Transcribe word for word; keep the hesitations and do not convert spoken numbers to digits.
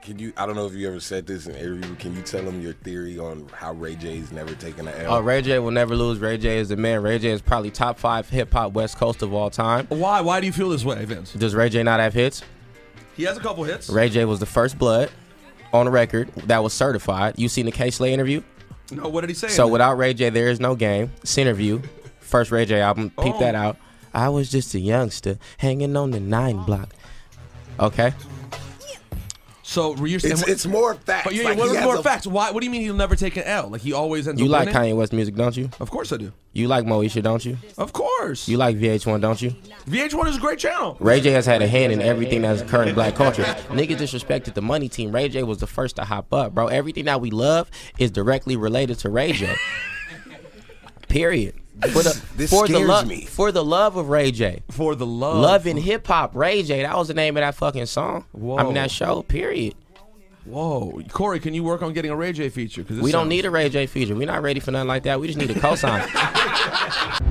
Can you? I don't know if you ever said this in an interview. Can you tell them your theory on how Ray J's never taken an L? Oh, Ray J will never lose. Ray J is the man. Ray J is probably top five hip hop West Coast of all time. Why? Why do you feel this way, Vince? Does Ray J not have hits? He has a couple hits. Ray J was the first blood on the record that was certified. You seen the K-Slay interview? No, what did he say? So without Ray J, there is no game. Centerview, first Ray J album. Peep Oh. that out. I was just a youngster hanging on the nine block. Okay. So you're saying It's, it's more facts. But yeah, Like, what he are has more a- facts? Why? What do you mean he'll never take an L? Like he always ends You up like winning? Kanye West music, don't you? Of course I do. You like Moesha, don't you? Of course. You like V H one, don't you? V H one is a great channel. Ray J has had a hand in everything that's occurring in black culture. Niggas disrespected the money team. Ray J was the first to hop up, bro. Everything that we love is directly related to Ray J. Period. For the, This for the scares love, me. For the love of Ray J. For the love. Love in hip hop, Ray J. That was the name of that fucking song. Whoa. I mean that show. Period. Whoa, Corey, can you work on getting a Ray J feature? Cause We don't need a Ray J feature. We're not ready for nothing like that. We just need a cosign.